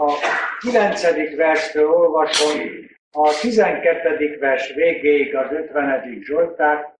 a 9. verstől olvasom a 12. vers végéig az 50. Zsoltár.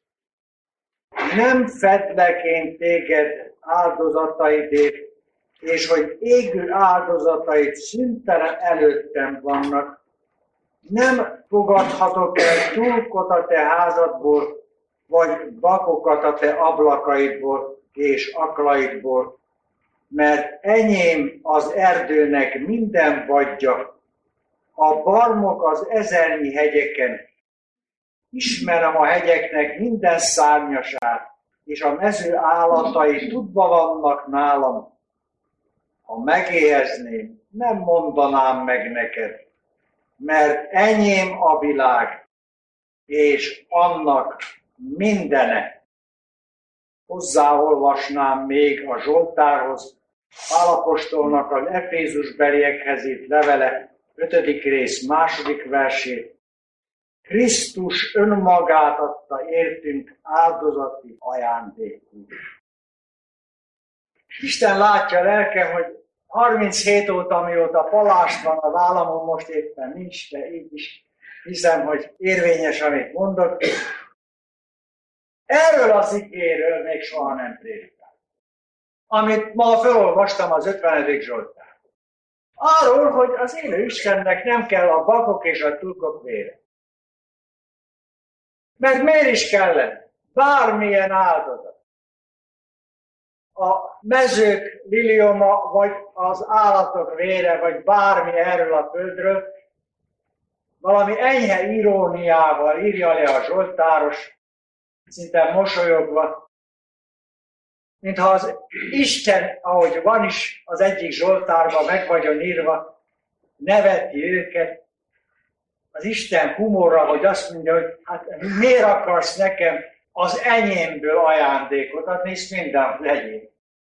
Nem fedlek én téged áldozataidért, és hogy égő áldozataid szüntelen előttem vannak. Nem fogadhatok el tyúkot a te házadból, vagy bakokat a te ablakaidból és aklaidból, mert enyém az erdőnek minden vadja, a barmok az ezernyi hegyeken. Ismerem a hegyeknek minden szárnyasát, és a mező állatai tudva vannak nálam. Ha megéhezném, nem mondanám meg neked, mert enyém a világ, és annak mindene. Hozzáolvasnám még a Zsoltárhoz, Pál apostolnak az Efézusbeliekhez írt levele, 5. rész, 2. versét. Krisztus önmagát adta értünk áldozati ajándékul. Isten látja lelkem, hogy 37 óta, mióta palást van az államon, most éppen nincs, de így is hiszem, hogy érvényes, amit mondok. Erről az igéről még soha nem prédikáltam. Amit ma felolvastam az 50. Zsoltár. Arról, hogy az élő Istennek nem kell a bakok és a tyúkok vére. Mert miért is kellene? Bármilyen áldozat. A mezők lilioma, vagy az állatok vére, vagy bármi erről a földről, valami enyhe iróniával írja le a zsoltáros, szinte mosolyogva, mintha az Isten, ahogy van is az egyik zsoltárban meg vagyon írva, neveti őket, az Isten humorra, hogy azt mondja, hogy hát miért akarsz nekem az enyémből ajándékot adni, és minden az enyém.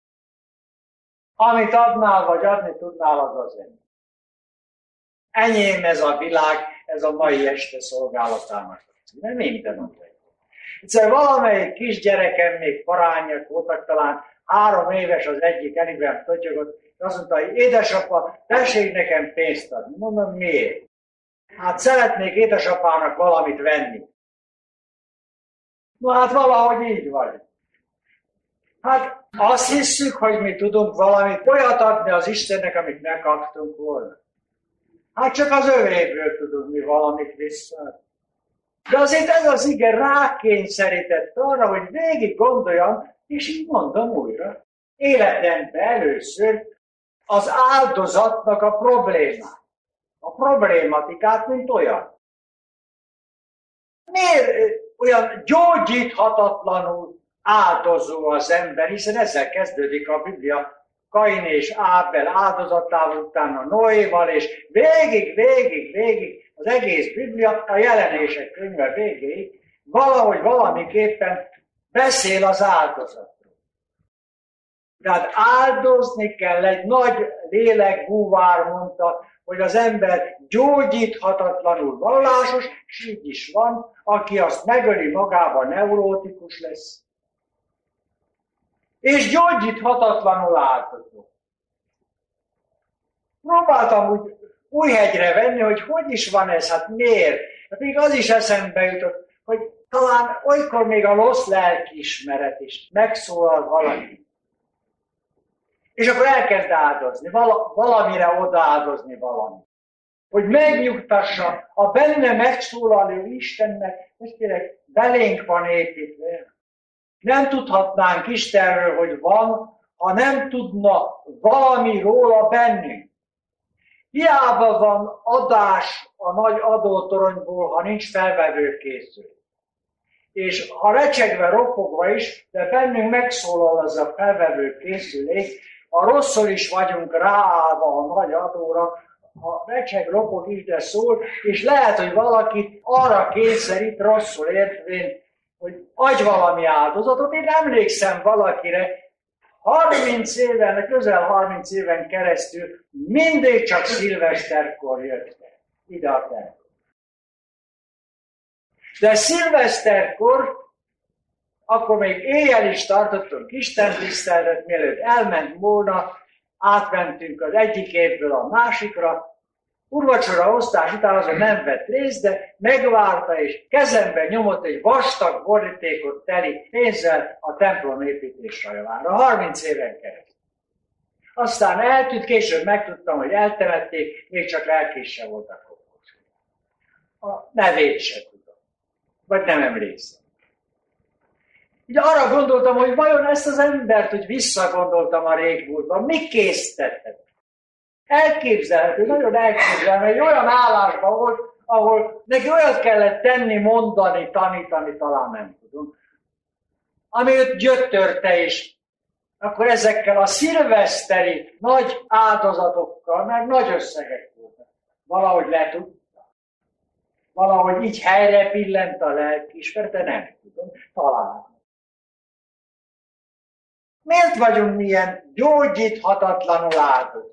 Amit adnál, vagy adni tudnál, az az enyém. Enyém ez a világ, ez a mai este szolgálatának. Mert minden ott. Egyszer valamelyik kisgyerekem, még parányak voltak, talán 3 éves, az egyik eliben totyogott, és azt mondta, hogy édesapa, tessék nekem pénzt adni. Mondom, miért? Hát szeretnék édesapának valamit venni. Na hát valahogy így vagy. Hát azt hisszük, hogy mi tudunk valamit olyat adni az Istennek, amit megkaptunk volna. Hát csak az övéből tudunk mi valamit vissza. De azért ez az ige rákényszerített arra, hogy végig gondoljam, és így mondom újra. Életemben először az áldozatnak a problémát. A problématikát, mint olyan. Miért olyan gyógyíthatatlanul áldozó az ember, hiszen ezzel kezdődik a Biblia. Kain és Ábel áldozatával, utána Noéval, és végig az egész Biblia, a Jelenések könyve végéig valahogy valamiképpen beszél az áldozatról. Tehát áldozni kell, egy nagy lélekbúvár mondta, hogy az ember gyógyíthatatlanul vallásos, és így is van, aki azt megöli magában, neurótikus lesz. És gyógyíthatatlanul áldozó. Próbáltam úgy Újhegyre venni, hogy is van ez, hát miért? Hát még az is eszembe jutott, hogy talán olykor még a rossz lelkiismeret is megszólal valami. És akkor elkezd áldozni, valamire odaáldozni valamit. Hogy megnyugtassa a benne megszólaló Istennek, hogy tényleg belénk van építve. Nem tudhatnánk Istenről, hogy van, ha nem tudna valami róla bennünk. Hiába van adás a nagy adótoronyból, ha nincs felvevőkészül. És ha recsegve, ropogva is, de bennünk megszólal ez a felvevőkészülék, ha rosszul is vagyunk ráállva a nagy adóra, ha recseg, ropog is, de szól, és lehet, hogy valakit arra kényszerít rosszul értvén, hogy adj valami áldozatot. Én emlékszem valakire, 30 éven, közel 30 éven keresztül mindig csak szilveszterkor jöttek ide a templomba. De szilveszterkor, akkor még éjjel is tartottunk istentiszteletet, mielőtt elment volna, átmentünk az egyik évből a másikra. Úrvacsora osztás után azon nem vett részt, de megvárta és kezembe nyomott egy vastag borítékot teli pénzzel a templom építésre javára. 30 éven keresztül. Aztán eltűnt, később megtudtam, hogy eltemették, még csak lelkése volt a kokos. A nevét se tudom. Vagy nem emlékszem. Így arra gondoltam, hogy vajon ezt az embert, hogy visszagondoltam a régmúltban, mi késztetett? Elképzelhető, nagyon elképzelhető, hogy olyan állásban volt, ahol neki olyat kellett tenni, mondani, tanítani, talán nem tudom. Ami őt gyötörte is, akkor ezekkel a szilveszteri nagy áldozatokkal, meg nagy összegek voltak. Valahogy letudta. Valahogy így helyre pillent a lelkiismeret, de nem tudom, talán. Miért vagyunk milyen gyógyíthatatlanul áldozatok?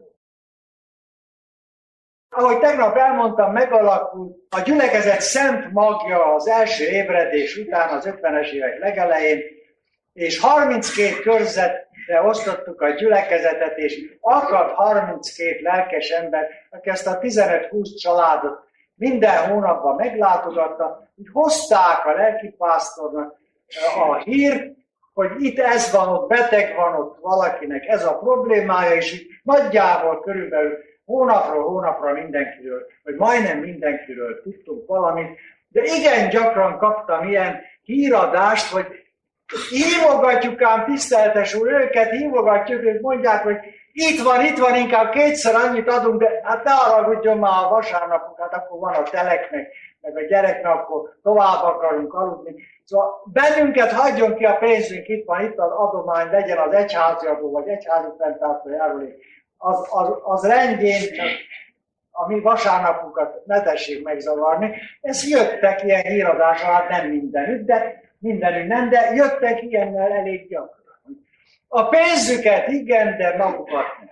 Ahogy tegnap elmondtam, megalakult a gyülekezet szent magja az első ébredés után, az 50-es évek legelején, és 32 körzetre osztottuk a gyülekezetet, és akadt 32 lelkes ember, aki ezt a 15-20 családot minden hónapban meglátogatta, hogy hozták a lelkipásztornak a hírt, hogy itt ez van, ott beteg van, ott valakinek ez a problémája, és nagyjából körülbelül hónapról hónapra mindenkiről, vagy majdnem mindenkiről tudtunk valamit, de igen gyakran kaptam ilyen híradást, hogy hívogatjuk ám, tiszteltes úr, őket hívogatjuk, ők mondják, hogy itt van, inkább kétszer annyit adunk, de hát ne haragudjon már a vasárnapunk, hát akkor van a teleknek, meg a gyereknek, akkor tovább akarunk aludni. Szóval bennünket hagyjon ki a pénzünk, itt van, itt az adomány, legyen az egyházi adó, vagy egyházi fenntartó járulék. Az rendjén, csak a mi vasárnapunkat ne tessék megzavarni. Ez jöttek ilyen híradásra, hát nem mindenütt, de jöttek ilyennel elég gyakran. A pénzüket igen, de magukat nem.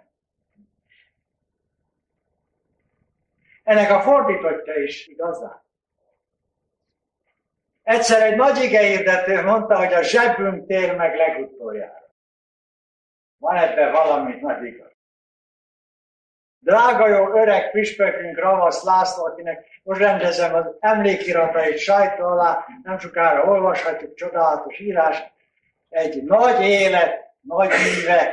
Ennek a fordítottja is igazán. Egyszer egy nagy igehirdető mondta, hogy a zsebünk tér meg legutoljára. Van ebben valami nagy igaz. Drága jó öreg püspökünk, Ravasz László, akinek most rendezem az emlékiratait sajtó alá, nem sokára olvashatjuk, csodálatos írás, egy nagy élet, nagy műve,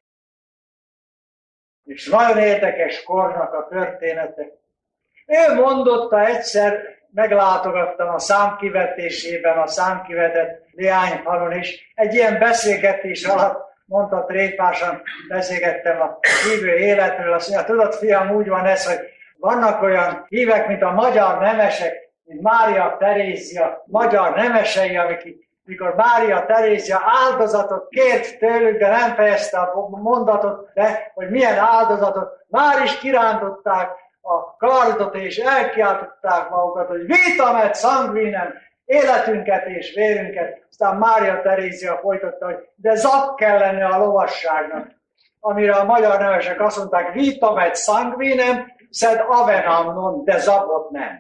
és nagyon érdekes kornak a története. Ő mondotta egyszer, meglátogattam a számkivetésében, a számkivetett Leányfalun is, egy ilyen beszélgetés alatt mondta tréfásan, beszélgettem a hívő életről, azt mondja, tudod fiam, úgy van ez, hogy vannak olyan hívek, mint a magyar nemesek, mint Mária Terézia, magyar nemesei, mikor Mária Terézia áldozatot kért tőlük, de nem fejezte a mondatot be, hogy milyen áldozatot, már is kirántották a kardot, és elkiáltották magukat, hogy vitam et sanguinem, életünket és vérünket. Aztán Mária Terézia folytatta, hogy de zak kell lenni a lovasságnak. Amire a magyar nevesek azt mondták, vitam et sanguinem, sed avenam non, de zabot nem.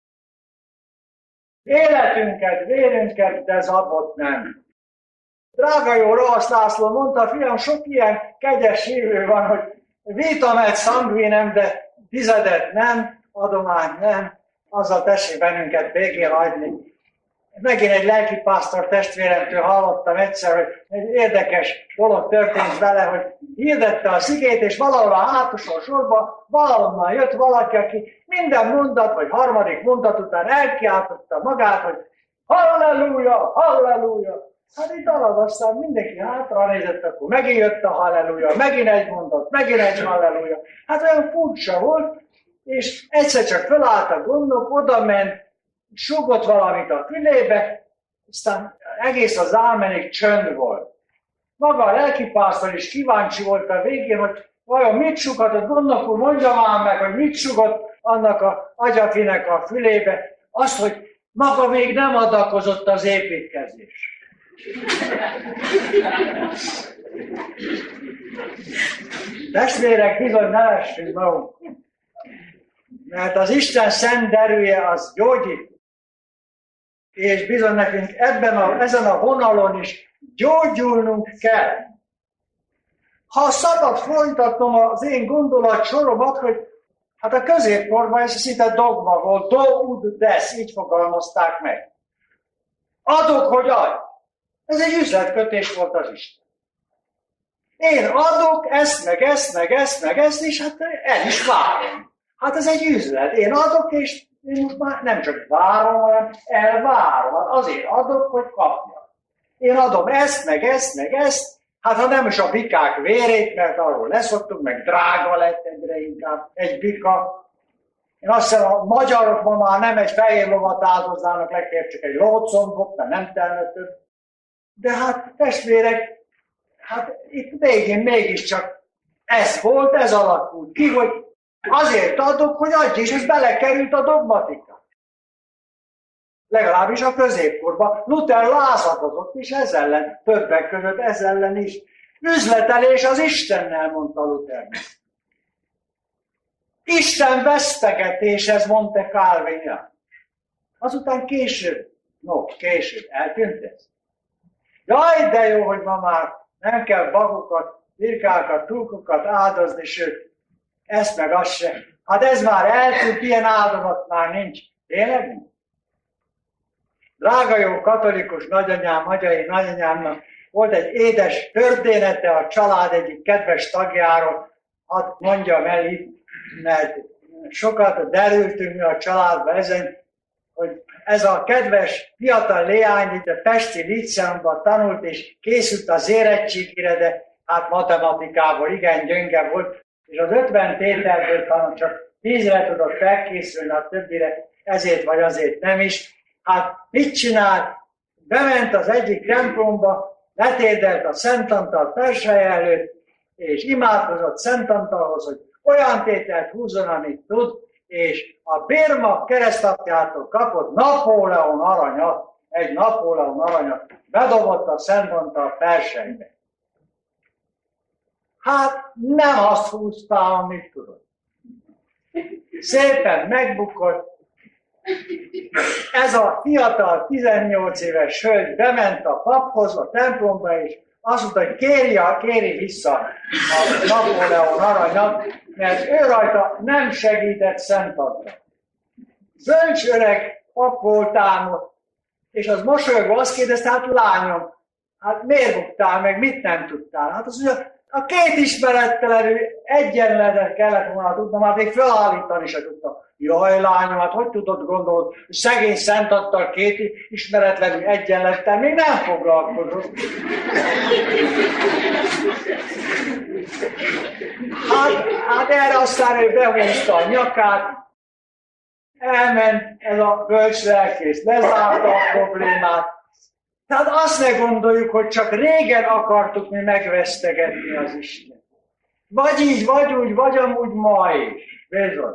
Életünket, vérünket, de zabot nem. Drága jó Ravasz László mondta, fiam, sok ilyen kegyes hívő van, hogy vitam et sanguinem, de tizedet nem, adomány nem, azzal tessék bennünket végén hagyni. Megint egy lelkipásztor testvéremtől hallottam egyszer, hogy egy érdekes dolog történt vele, hogy hirdette a szigét, és valahol a hátosó sorba valahonnan jött valaki, aki minden mondat, vagy harmadik mondat után elkiáltotta magát, hogy halleluja, halleluja. Hát itt alad, aztán mindenki hátra nézett, akkor megint jött a halleluja, megint egy mondat, megint egy halleluja. Hát olyan furcsa volt, és egyszer csak felállt a gondok, oda ment, sugott valamit a fülébe, aztán egész az álmenig csönd volt. Maga a lelkipásztor is kíváncsi volt a végén, hogy vajon mit sugatott, gondok úr, mondja már meg, hogy mit sugott annak a agyafinek a fülébe. Azt, hogy maga még nem adakozott az építkezés. Testvérek, bizony nevessünk magunk. Mert az Isten szent erője az gyógyít. És bizony nekünk ezen a vonalon is gyógyulnunk kell. Ha szabad folytatnom az én gondolatsoromat, hogy hát a középkorban ez szinte dogma volt, do ud des, így fogalmazták meg. Adok, hogy adj. Ez egy üzletkötés volt az Isten. Én adok ezt, meg ezt, meg ezt, meg ezt, és hát el is várom. Hát ez egy üzlet. Én adok, és én most már nem csak várom, hanem elvárom. Azért adok, hogy kapjam. Én adom ezt, meg ezt, meg ezt, hát ha nem is a bikák vérét, mert arról leszoktunk, meg drága lett egyre inkább egy bika. Én azt hiszem, a magyarok ma már nem egy fehér lovat áldoznának, legfeljebb csak egy lócombot, mert nem telne több. De hát testvérek, hát itt végén mégiscsak ez volt, ez alakult ki, hogy azért adok, hogy adj, és ez belekerült a dogmatika. Legalábbis a középkorban. Luther lázadozott is ez ellen, többek között ez ellen is. Üzletelés az Istennel, mondta Luther. Isten vesztegetéshez, mondta Calvin. Azután később eltűnt ez. Jaj, de jó, hogy ma már nem kell bagokat, birkákat, tulkokat áldozni, sőt, ezt meg azt sem. Hát ez már eltűnt, ilyen áldozat már nincs. Tényleg nincs? Drága jó katolikus nagyanyám, magyai nagyanyámnak volt egy édes története a család egyik kedves tagjáról. Hadd mondjam el itt, mert sokat derültünk mi a családba ezen, hogy ez a kedves fiatal leány itt a Pesti Líceumban tanult, és készült az érettségére, de hát matematikából igen gyönge volt, és az 50 tételből talán csak 10-re tudott felkészülni, a többire ezért vagy azért nem is. Hát mit csinál? Bement az egyik templomba, letérdelt a Szent Antal persely előtt, és imádkozott Szent Antalhoz, hogy olyan tételt húzzon, amit tud, és a Birma keresztapjától kapott Napóleon aranyat, egy Napóleon aranyat bedobott a Szent Antal persejbe. Hát nem azt húzta, amit tudott. Szépen megbukott. Ez a fiatal 18 éves hölgy bement a paphoz, a templomba, és azt mondta, hogy kéri vissza a Napóleon aranyat, mert ő rajta nem segített Szent Antal. Bölcs öreg pap volt ám, és az mosolyogva azt kérdezte, hát lányom, hát miért buktál meg, mit nem tudtál? Hát az ugye a két ismerettelenül egyenletet kellett volna tudnom, hát még felállítani se tudtam. Jaj, lányom, hát hogy tudod gondolod, hogy szegény Szent Antal két ismeretlenül egyenlettel még nem foglalkozott. Hát erre aztán ő behúzta a nyakát, elment ez a bölcs lelkész, lezárta a problémát. Tehát azt ne gondoljuk, hogy csak régen akartuk mi megvesztegetni az Isten. Vagy így, vagy úgy, vagy amúgy ma is. Bizony.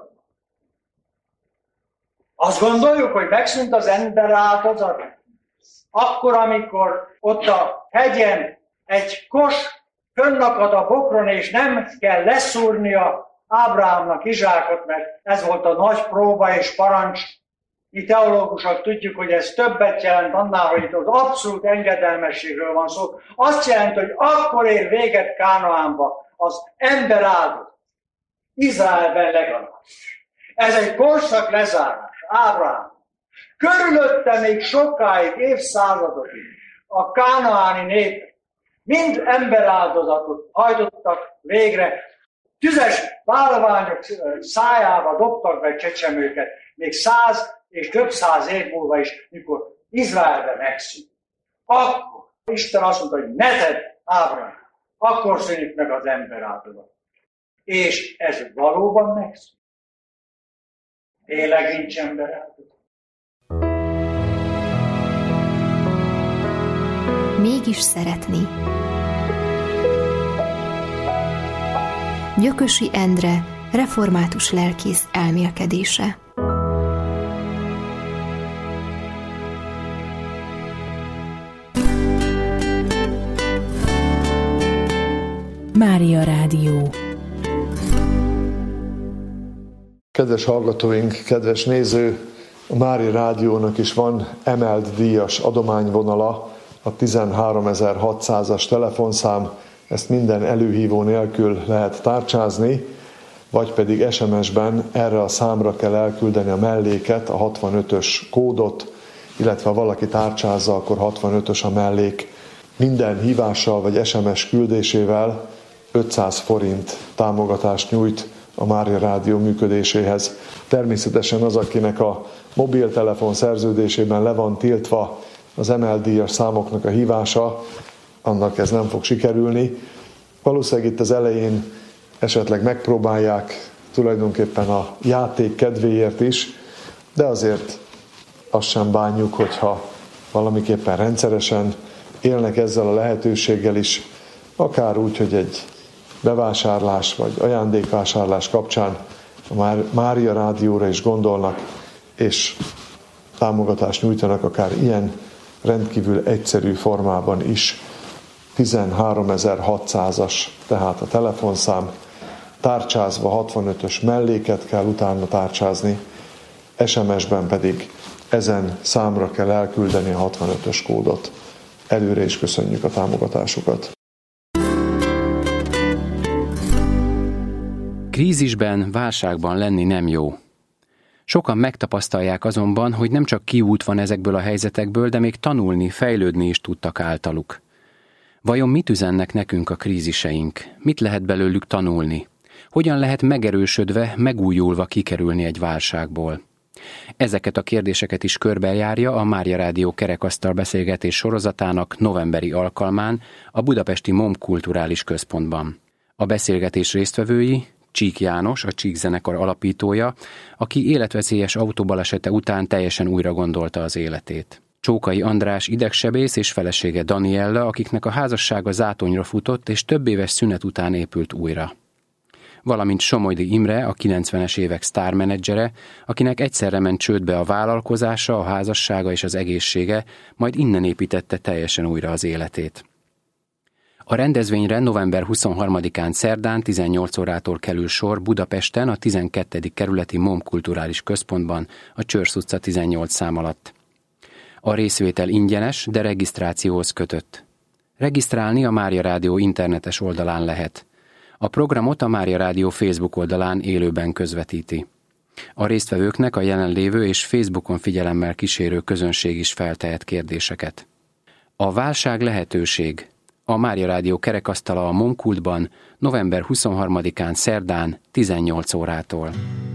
Azt gondoljuk, hogy megszűnt az ember áldozat. Akkor, amikor ott a hegyen egy kos fönnakad a bokron, és nem kell leszúrnia Ábrahámnak Izsákot, mert ez volt a nagy próba és parancs. Mi teológusok tudjuk, hogy ez többet jelent annál, hogy itt az abszolút engedelmességről van szó. Azt jelenti, hogy akkor ér véget Kánaánba az ember áldozat. Izraelben legalább. Ez egy korszak lezárás. Ábrahám. Körülötte még sokáig, évszázadokig a kánaáni népek mind emberáldozatot hajtottak végre. Tüzes bálványok szájába dobtak be csecsemőket, még 100 és több 100 év múlva is, mikor Izraelben megszűnt. Akkor Isten azt mondta, hogy ne tedd, Ábrahám, akkor szűnik meg az emberáldozat. És ez valóban megszűnt. Tényleg nincs emberáldozat. Mégis szeretni. Gyökösi Endre, református lelkész elmélkedése. Mária Rádió. Kedves hallgatóink, kedves néző, a Mária Rádiónak is van emelt díjas adományvonala, a 13600-as telefonszám ezt minden előhívó nélkül lehet tárcsázni, vagy pedig SMS-ben erre a számra kell elküldeni a melléket, a 65-ös kódot, illetve ha valaki tárcsázza, akkor 65-ös a mellék. Minden hívással vagy SMS küldésével 500 forint támogatást nyújt a Mária Rádió működéséhez. Természetesen az, akinek a mobiltelefon szerződésében le van tiltva az emeldíjas számoknak a hívása, annak ez nem fog sikerülni. Valószínűleg itt az elején esetleg megpróbálják tulajdonképpen a játék kedvéért is, de azért azt sem bánjuk, hogyha valamiképpen rendszeresen élnek ezzel a lehetőséggel is, akár úgy, hogy egy bevásárlás vagy ajándékvásárlás kapcsán a Mária Rádióra is gondolnak, és támogatást nyújtanak akár ilyen rendkívül egyszerű formában is. 13.600-as tehát a telefonszám, tárcsázva 65-ös melléket kell utána tárcsázni, SMS-ben pedig ezen számra kell elküldeni a 65-ös kódot. Előre is köszönjük a támogatásukat. Krízisben, válságban lenni nem jó. Sokan megtapasztalják azonban, hogy nem csak kiút van ezekből a helyzetekből, de még tanulni, fejlődni is tudtak általuk. Vajon mit üzennek nekünk a kríziseink? Mit lehet belőlük tanulni? Hogyan lehet megerősödve, megújulva kikerülni egy válságból? Ezeket a kérdéseket is körbejárja a Mária Rádió kerekasztal beszélgetés sorozatának novemberi alkalmán a budapesti MOM Kulturális Központban. A beszélgetés résztvevői Csík János, a Csík zenekar alapítója, aki életveszélyes autóbalesete után teljesen újra gondolta az életét. Csókai András idegsebész és felesége Daniella, akiknek a házassága zátonyra futott és több éves szünet után épült újra. Valamint Somogydi Imre, a 90-es évek sztármenedzsere, akinek egyszerre ment csődbe a vállalkozása, a házassága és az egészsége, majd innen építette teljesen újra az életét. A rendezvényre november 23-án szerdán 18 órától kerül sor Budapesten, a 12. kerületi MOM Kulturális Központban, a Csörsz utca 18 szám alatt. A részvétel ingyenes, de regisztrációhoz kötött. Regisztrálni a Mária Rádió internetes oldalán lehet. A programot a Mária Rádió Facebook oldalán élőben közvetíti. A résztvevőknek a jelenlévő és Facebookon figyelemmel kísérő közönség is feltehet kérdéseket. A válság lehetőség. A Mária Rádió kerekasztala a MOM Kultban november 23-án szerdán 18 órától.